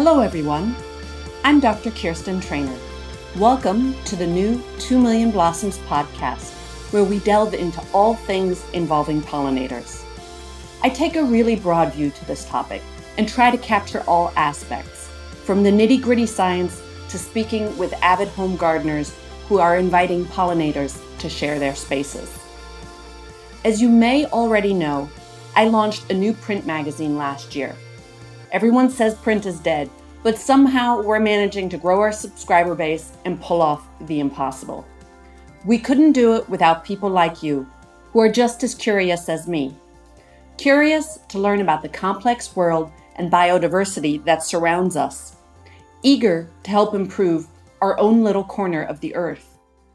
Hello everyone, I'm Dr. Kirsten Trainer. Welcome to the new 2 Million Blossoms podcast, where we delve into all things involving pollinators. I take a really broad view to this topic and try to capture all aspects, from the nitty-gritty science to speaking with avid home gardeners who are inviting pollinators to share their spaces. As you may already know, I launched a new print magazine last year. Everyone says print is dead, but somehow we're managing to grow our subscriber base and pull off the impossible. We couldn't do it without people like you, who are just as curious as me. Curious to learn about the complex world and biodiversity that surrounds us. Eager to help improve our own little corner of the earth.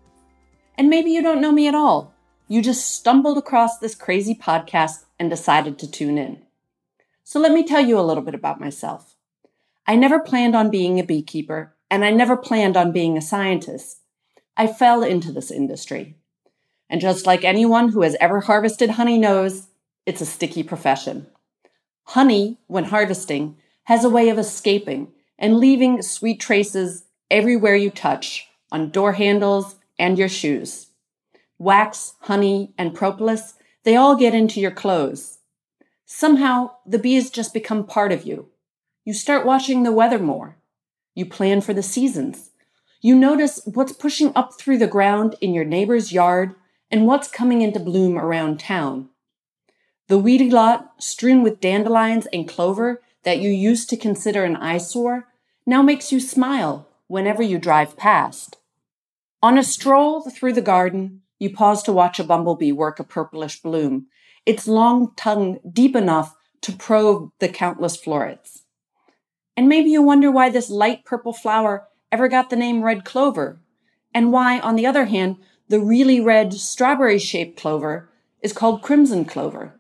And maybe you don't know me at all. You just stumbled across this crazy podcast and decided to tune in. So let me tell you a little bit about myself. I never planned on being a beekeeper, and I never planned on being a scientist. I fell into this industry. And just like anyone who has ever harvested honey knows, it's a sticky profession. Honey, when harvesting, has a way of escaping and leaving sweet traces everywhere you touch, on door handles and your shoes. Wax, honey, and propolis, they all get into your clothes. Somehow, the bees just become part of you. You start watching the weather more. You plan for the seasons. You notice what's pushing up through the ground in your neighbor's yard and what's coming into bloom around town. The weedy lot, strewn with dandelions and clover that you used to consider an eyesore, now makes you smile whenever you drive past. On a stroll through the garden, you pause to watch a bumblebee work a purplish bloom, its long tongue deep enough to probe the countless florets. And maybe you wonder why this light purple flower ever got the name red clover, and why, on the other hand, the really red strawberry-shaped clover is called crimson clover.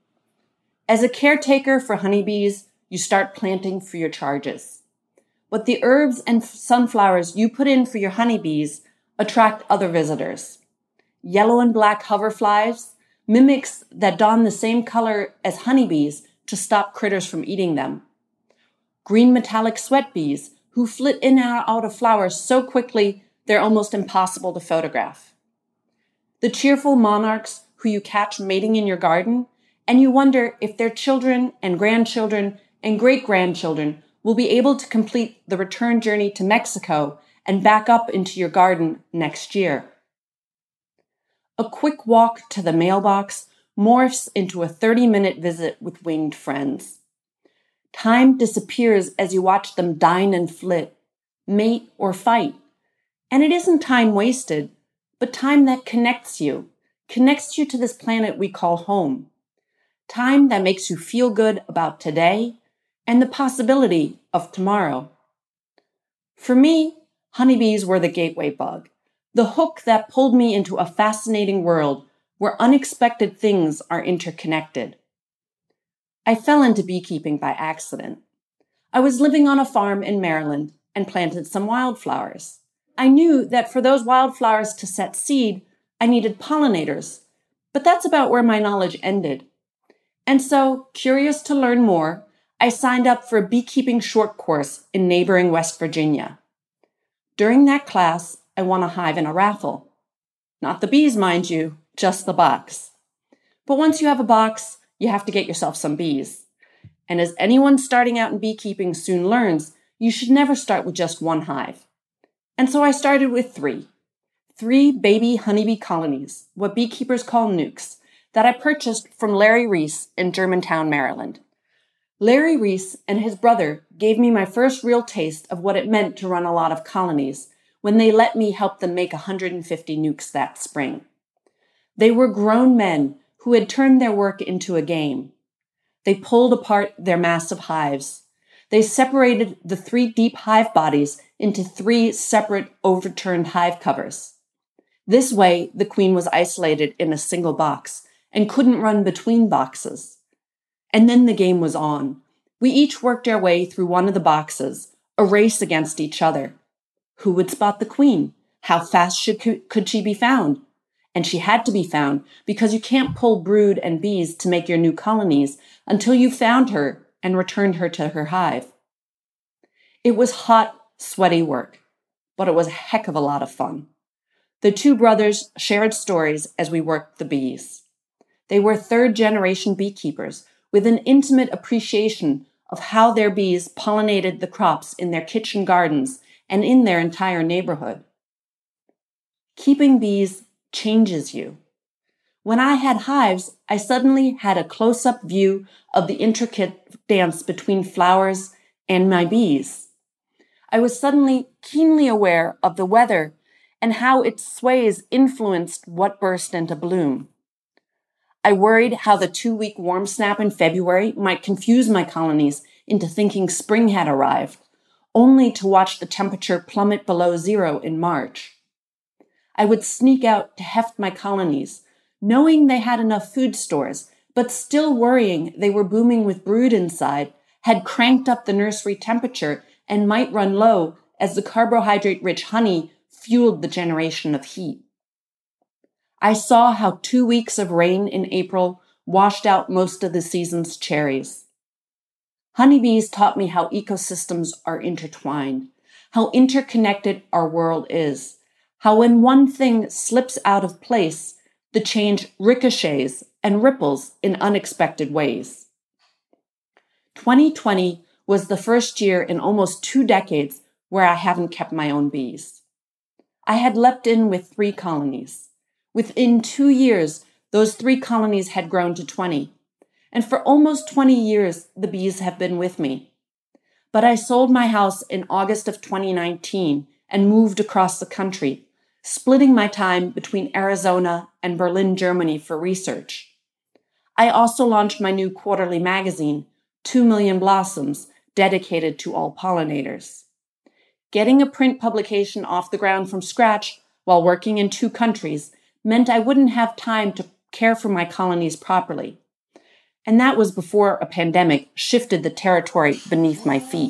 As a caretaker for honeybees, you start planting for your charges. But the herbs and sunflowers you put in for your honeybees attract other visitors. Yellow and black hoverflies, mimics that don the same color as honeybees to stop critters from eating them. Green metallic sweat bees who flit in and out of flowers so quickly they're almost impossible to photograph. The cheerful monarchs who you catch mating in your garden, and you wonder if their children and grandchildren and great-grandchildren will be able to complete the return journey to Mexico and back up into your garden next year. A quick walk to the mailbox morphs into a 30-minute visit with winged friends. Time disappears as you watch them dine and flit, mate or fight. And it isn't time wasted, but time that connects you to this planet we call home. Time that makes you feel good about today and the possibility of tomorrow. For me, honeybees were the gateway bug. The hook that pulled me into a fascinating world where unexpected things are interconnected. I fell into beekeeping by accident. I was living on a farm in Maryland and planted some wildflowers. I knew that for those wildflowers to set seed, I needed pollinators, but that's about where my knowledge ended. And so, curious to learn more, I signed up for a beekeeping short course in neighboring West Virginia. During that class, I won a hive in a raffle. Not the bees, mind you, just the box. But once you have a box, you have to get yourself some bees. And as anyone starting out in beekeeping soon learns, you should never start with just one hive. And so I started with 3. 3 baby honeybee colonies, what beekeepers call nukes, that I purchased from Larry Reese in Germantown, Maryland. Larry Reese and his brother gave me my first real taste of what it meant to run a lot of colonies when they let me help them make 150 nukes that spring. They were grown men who had turned their work into a game. They pulled apart their massive hives. They separated the 3 deep hive bodies into 3 separate overturned hive covers. This way, the queen was isolated in a single box and couldn't run between boxes. And then the game was on. We each worked our way through one of the boxes, a race against each other. Who would spot the queen? How fast could she be found? And she had to be found because you can't pull brood and bees to make your new colonies until you've found her and returned her to her hive. It was hot, sweaty work, but it was a heck of a lot of fun. The two brothers shared stories as we worked the bees. They were third-generation beekeepers with an intimate appreciation of how their bees pollinated the crops in their kitchen gardens and in their entire neighborhood. Keeping bees changes you. When I had hives, I suddenly had a close-up view of the intricate dance between flowers and my bees. I was suddenly keenly aware of the weather and how its sways influenced what burst into bloom. I worried how the 2-week warm snap in February might confuse my colonies into thinking spring had arrived, only to watch the temperature plummet below zero in March. I would sneak out to heft my colonies, knowing they had enough food stores, but still worrying they were booming with brood inside, had cranked up the nursery temperature, and might run low as the carbohydrate-rich honey fueled the generation of heat. I saw how 2 weeks of rain in April washed out most of the season's cherries. Honeybees taught me how ecosystems are intertwined, how interconnected our world is, how when one thing slips out of place, the change ricochets and ripples in unexpected ways. 2020 was the first year in almost 2 decades where I haven't kept my own bees. I had leapt in with 3 colonies. Within 2 years, those 3 colonies had grown to 20. And for almost 20 years, the bees have been with me. But I sold my house in August of 2019 and moved across the country, splitting my time between Arizona and Berlin, Germany for research. I also launched my new quarterly magazine, 2 Million Blossoms, dedicated to all pollinators. Getting a print publication off the ground from scratch while working in 2 countries meant I wouldn't have time to care for my colonies properly. And that was before a pandemic shifted the territory beneath my feet.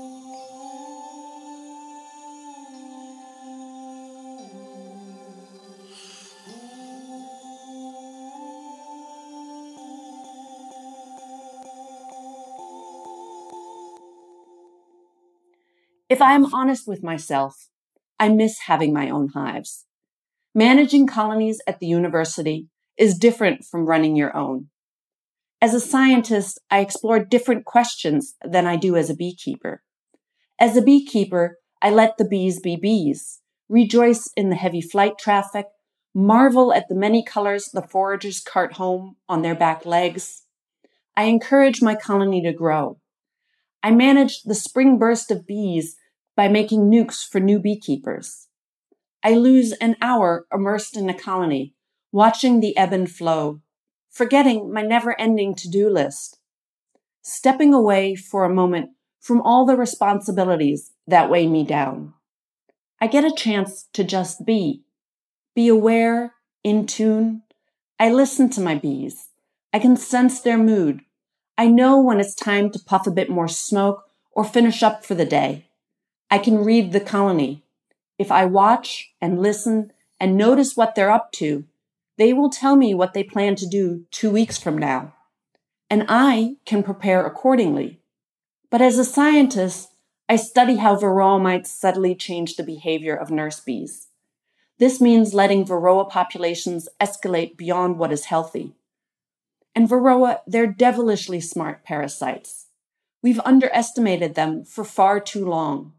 If I am honest with myself, I miss having my own hives. Managing colonies at the university is different from running your own. As a scientist, I explore different questions than I do as a beekeeper. As a beekeeper, I let the bees be bees, rejoice in the heavy flight traffic, marvel at the many colors the foragers cart home on their back legs. I encourage my colony to grow. I manage the spring burst of bees by making nukes for new beekeepers. I lose an hour immersed in a colony, watching the ebb and flow, forgetting my never-ending to-do list, stepping away for a moment from all the responsibilities that weigh me down. I get a chance to just be aware, in tune. I listen to my bees. I can sense their mood. I know when it's time to puff a bit more smoke or finish up for the day. I can read the colony. If I watch and listen and notice what they're up to, they will tell me what they plan to do 2 weeks from now. And I can prepare accordingly. But as a scientist, I study how varroa mites subtly change the behavior of nurse bees. This means letting varroa populations escalate beyond what is healthy. And varroa, they're devilishly smart parasites. We've underestimated them for far too long.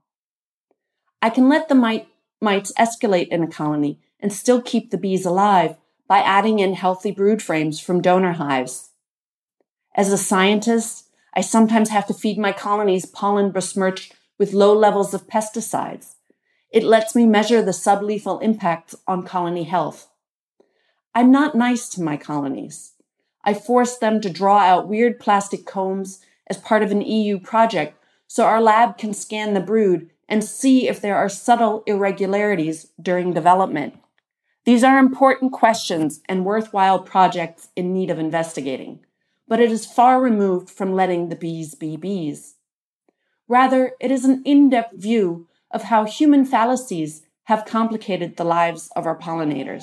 I can let the mites escalate in a colony and still keep the bees alive by adding in healthy brood frames from donor hives. As a scientist, I sometimes have to feed my colonies pollen besmirched with low levels of pesticides. It lets me measure the sublethal impacts on colony health. I'm not nice to my colonies. I force them to draw out weird plastic combs as part of an EU project so our lab can scan the brood and see if there are subtle irregularities during development. These are important questions and worthwhile projects in need of investigating, but it is far removed from letting the bees be bees. Rather, it is an in-depth view of how human fallacies have complicated the lives of our pollinators.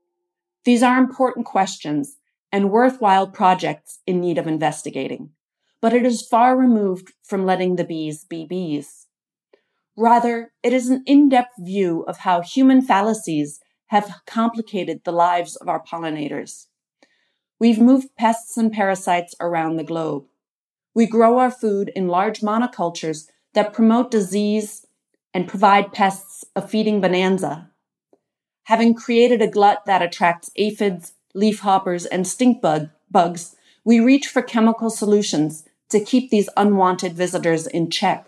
These are important questions and worthwhile projects in need of investigating, but it is far removed from letting the bees be bees. Rather, it is an in-depth view of how human fallacies have complicated the lives of our pollinators. We've moved pests and parasites around the globe. We grow our food in large monocultures that promote disease and provide pests a feeding bonanza. Having created a glut that attracts aphids, leafhoppers, and stink bugs, we reach for chemical solutions to keep these unwanted visitors in check.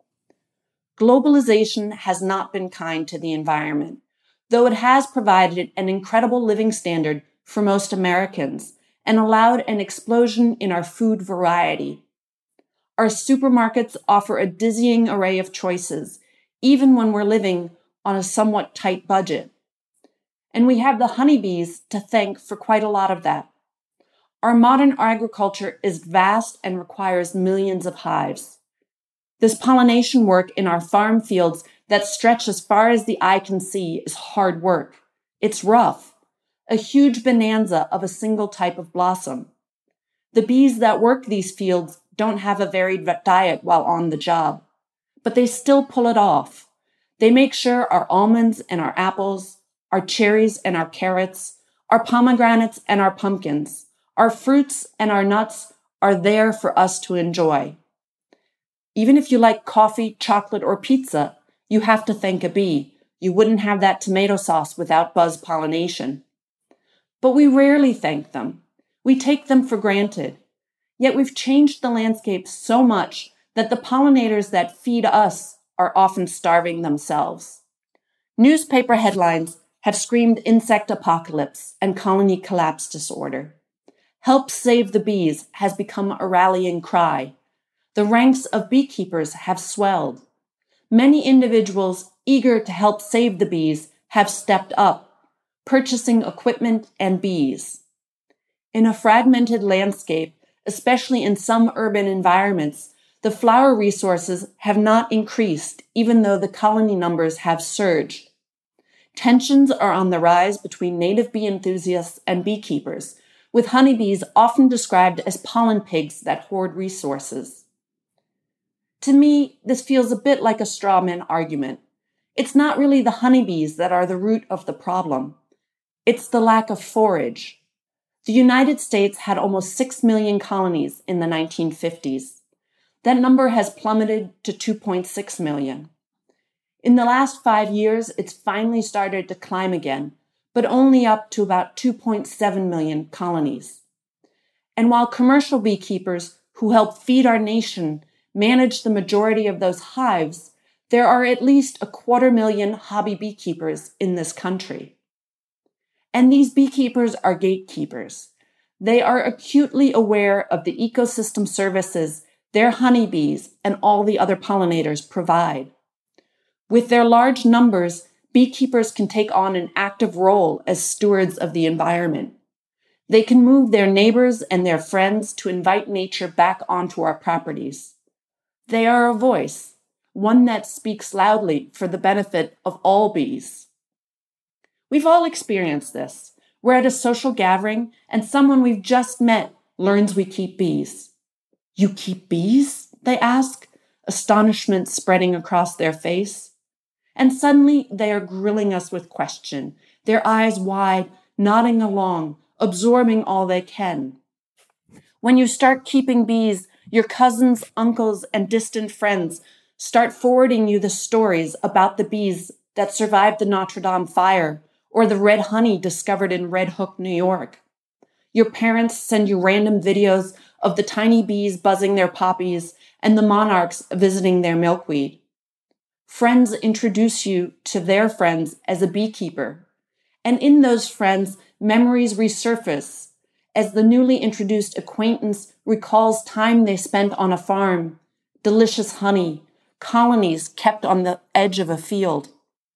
Globalization has not been kind to the environment, though it has provided an incredible living standard for most Americans and allowed an explosion in our food variety. Our supermarkets offer a dizzying array of choices, even when we're living on a somewhat tight budget. And we have the honeybees to thank for quite a lot of that. Our modern agriculture is vast and requires millions of hives. This pollination work in our farm fields that stretch as far as the eye can see is hard work. It's rough, a huge bonanza of a single type of blossom. The bees that work these fields don't have a varied diet while on the job, but they still pull it off. They make sure our almonds and our apples, our cherries and our carrots, our pomegranates and our pumpkins, our fruits and our nuts are there for us to enjoy. Even if you like coffee, chocolate, or pizza, you have to thank a bee. You wouldn't have that tomato sauce without buzz pollination. But we rarely thank them. We take them for granted. Yet we've changed the landscape so much that the pollinators that feed us are often starving themselves. Newspaper headlines have screamed insect apocalypse and colony collapse disorder. Help save the bees has become a rallying cry. The ranks of beekeepers have swelled. Many individuals eager to help save the bees have stepped up, purchasing equipment and bees. In a fragmented landscape, especially in some urban environments, the flower resources have not increased, even though the colony numbers have surged. Tensions are on the rise between native bee enthusiasts and beekeepers, with honeybees often described as pollen pigs that hoard resources. To me, this feels a bit like a straw man argument. It's not really the honeybees that are the root of the problem. It's the lack of forage. The United States had almost 6 million colonies in the 1950s. That number has plummeted to 2.6 million. In the last 5 years, it's finally started to climb again, but only up to about 2.7 million colonies. And while commercial beekeepers who help feed our nation manage the majority of those hives, there are at least 250,000 hobby beekeepers in this country. And these beekeepers are gatekeepers. They are acutely aware of the ecosystem services their honeybees and all the other pollinators provide. With their large numbers, beekeepers can take on an active role as stewards of the environment. They can move their neighbors and their friends to invite nature back onto our properties. They are a voice, one that speaks loudly for the benefit of all bees. We've all experienced this. We're at a social gathering and someone we've just met learns we keep bees. "You keep bees?" they ask, astonishment spreading across their face. And suddenly they are grilling us with question, their eyes wide, nodding along, absorbing all they can. When you start keeping bees, your cousins, uncles, and distant friends start forwarding you the stories about the bees that survived the Notre Dame fire or the red honey discovered in Red Hook, New York. Your parents send you random videos of the tiny bees buzzing their poppies and the monarchs visiting their milkweed. Friends introduce you to their friends as a beekeeper. And in those friends, memories resurface as the newly introduced acquaintance recalls time they spent on a farm, delicious honey, colonies kept on the edge of a field.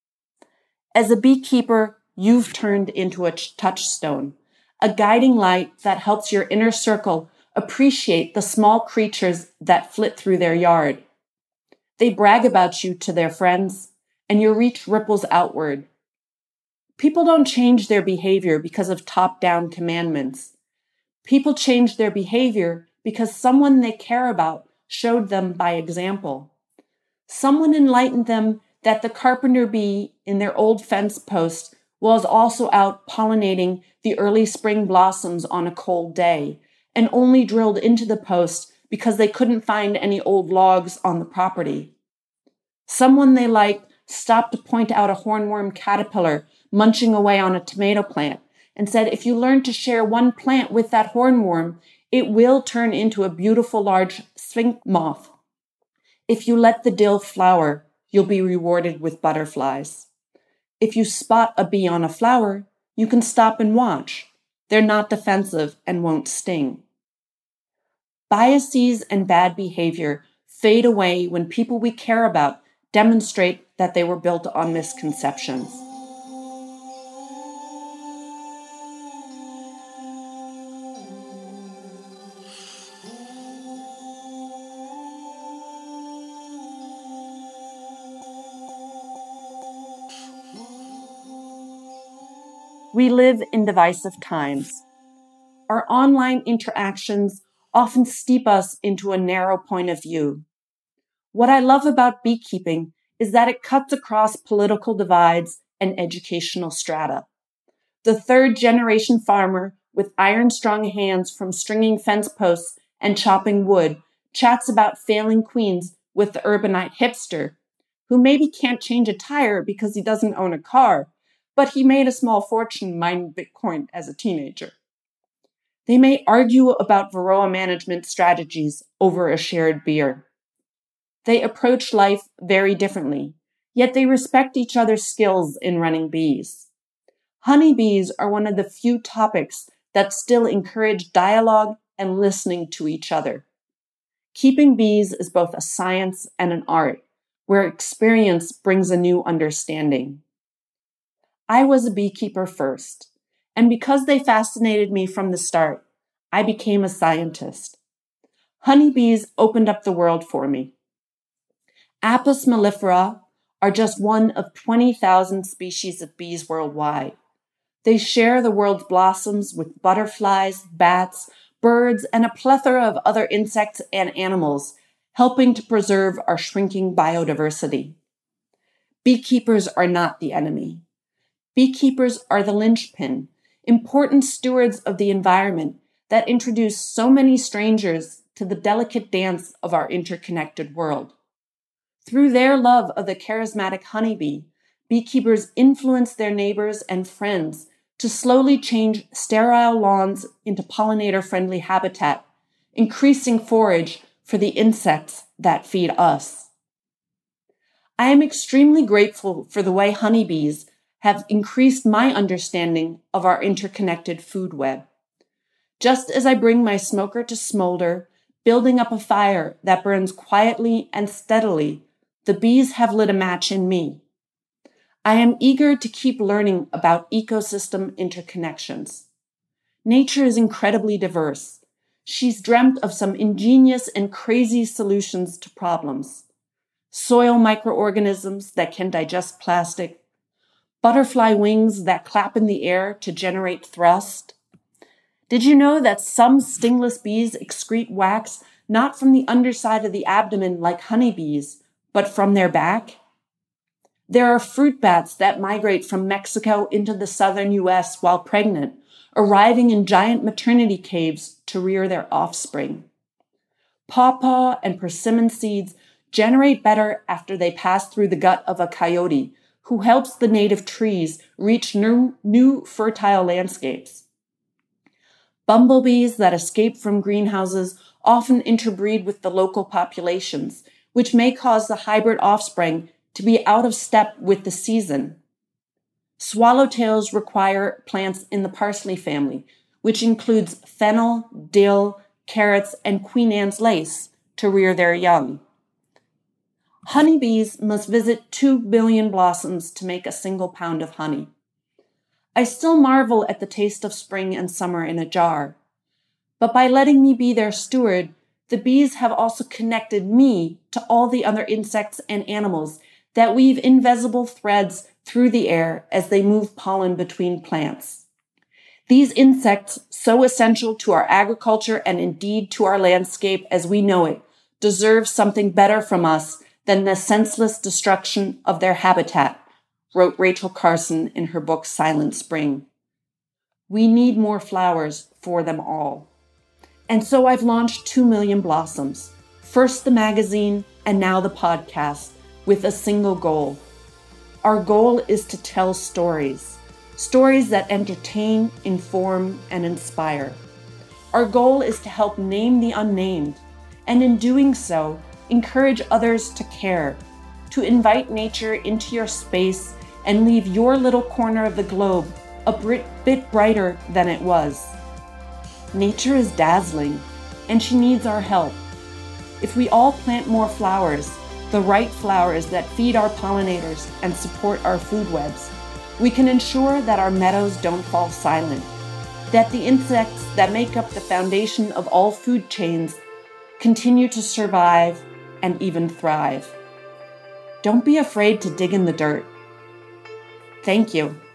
As a beekeeper, you've turned into a touchstone, a guiding light that helps your inner circle appreciate the small creatures that flit through their yard. They brag about you to their friends, and your reach ripples outward. People don't change their behavior because of top-down commandments. People change their behavior because someone they care about showed them by example. Someone enlightened them that the carpenter bee in their old fence post was also out pollinating the early spring blossoms on a cold day and only drilled into the post because they couldn't find any old logs on the property. Someone they liked stopped to point out a hornworm caterpillar munching away on a tomato plant and said, if you learn to share one plant with that hornworm, it will turn into a beautiful large sphinx moth. If you let the dill flower, you'll be rewarded with butterflies. If you spot a bee on a flower, you can stop and watch. They're not defensive and won't sting. Biases and bad behavior fade away when people we care about demonstrate that they were built on misconceptions. We live in divisive times. Our online interactions often steep us into a narrow point of view. What I love about beekeeping is that it cuts across political divides and educational strata. The third-generation farmer with iron-strong hands from stringing fence posts and chopping wood chats about failing queens with the urbanite hipster, who maybe can't change a tire because he doesn't own a car, but he made a small fortune mining Bitcoin as a teenager. They may argue about Varroa management strategies over a shared beer. They approach life very differently, yet they respect each other's skills in running bees. Honeybees are one of the few topics that still encourage dialogue and listening to each other. Keeping bees is both a science and an art, where experience brings a new understanding. I was a beekeeper first, and because they fascinated me from the start, I became a scientist. Honeybees opened up the world for me. Apis mellifera are just one of 20,000 species of bees worldwide. They share the world's blossoms with butterflies, bats, birds, and a plethora of other insects and animals, helping to preserve our shrinking biodiversity. Beekeepers are not the enemy. Beekeepers are the linchpin, important stewards of the environment that introduce so many strangers to the delicate dance of our interconnected world. Through their love of the charismatic honeybee, beekeepers influence their neighbors and friends to slowly change sterile lawns into pollinator-friendly habitat, increasing forage for the insects that feed us. I am extremely grateful for the way honeybees have increased my understanding of our interconnected food web. Just as I bring my smoker to smolder, building up a fire that burns quietly and steadily, the bees have lit a match in me. I am eager to keep learning about ecosystem interconnections. Nature is incredibly diverse. She's dreamt of some ingenious and crazy solutions to problems. Soil microorganisms that can digest plastic, butterfly wings that clap in the air to generate thrust. Did you know that some stingless bees excrete wax not from the underside of the abdomen like honeybees, but from their back? There are fruit bats that migrate from Mexico into the southern U.S. while pregnant, arriving in giant maternity caves to rear their offspring. Pawpaw and persimmon seeds generate better after they pass through the gut of a coyote, who helps the native trees reach new fertile landscapes. Bumblebees that escape from greenhouses often interbreed with the local populations, which may cause the hybrid offspring to be out of step with the season. Swallowtails require plants in the parsley family, which includes fennel, dill, carrots, and Queen Anne's lace to rear their young. Honeybees must visit 2 billion blossoms to make a single pound of honey. I still marvel at the taste of spring and summer in a jar. But by letting me be their steward, the bees have also connected me to all the other insects and animals that weave invisible threads through the air as they move pollen between plants. These insects, so essential to our agriculture and indeed to our landscape as we know it, deserve something better from us than the senseless destruction of their habitat, wrote Rachel Carson in her book Silent Spring. We need more flowers for them all. And so I've launched 2 Million Blossoms, first the magazine and now the podcast, with a single goal. Our goal is to tell stories that entertain, inform, and inspire. Our goal is to help name the unnamed, and in doing so, encourage others to care, to invite nature into your space and leave your little corner of the globe a bit brighter than it was. Nature is dazzling, and she needs our help. If we all plant more flowers, the right flowers that feed our pollinators and support our food webs, we can ensure that our meadows don't fall silent, that the insects that make up the foundation of all food chains continue to survive and even thrive. Don't be afraid to dig in the dirt. Thank you.